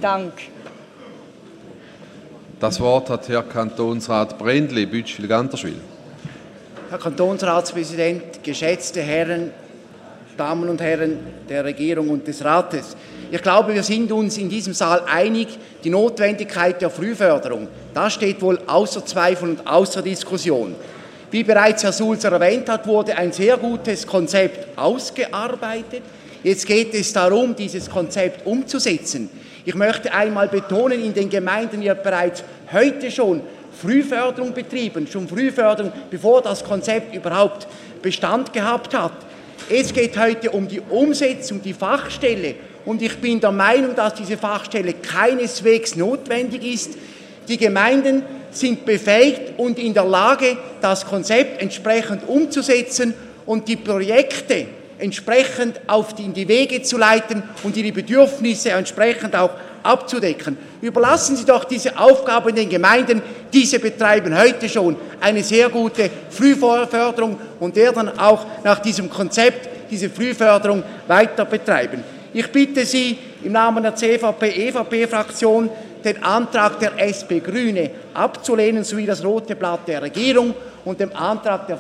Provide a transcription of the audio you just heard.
Dank. Das Wort hat Herr Kantonsrat Brändli, Bütschwil-Ganderschwil. Herr Kantonsratspräsident, geschätzte Herren, Damen und Herren der Regierung und des Rates. Ich glaube, wir sind uns in diesem Saal einig, die Notwendigkeit der Frühförderung, das steht wohl außer Zweifel und außer Diskussion. Wie bereits Herr Sulzer erwähnt hat, wurde ein sehr gutes Konzept ausgearbeitet. Jetzt geht es darum, dieses Konzept umzusetzen. Ich möchte einmal betonen, in den Gemeinden wird bereits heute schon Frühförderung betrieben, schon Frühförderung, bevor das Konzept überhaupt Bestand gehabt hat. Es geht heute um die Umsetzung, die Fachstelle, und ich bin der Meinung, dass diese Fachstelle keineswegs notwendig ist. Die Gemeinden sind befähigt und in der Lage, das Konzept entsprechend umzusetzen und die Projekte entsprechend in die Wege zu leiten und ihre Bedürfnisse entsprechend auch abzudecken. Überlassen Sie doch diese Aufgabe den Gemeinden, diese betreiben heute schon eine sehr gute Frühförderung und werden auch nach diesem Konzept diese Frühförderung weiter betreiben. Ich bitte Sie im Namen der CVP-EVP-Fraktion, den Antrag der SP-Grüne abzulehnen, sowie das rote Blatt der Regierung und dem Antrag der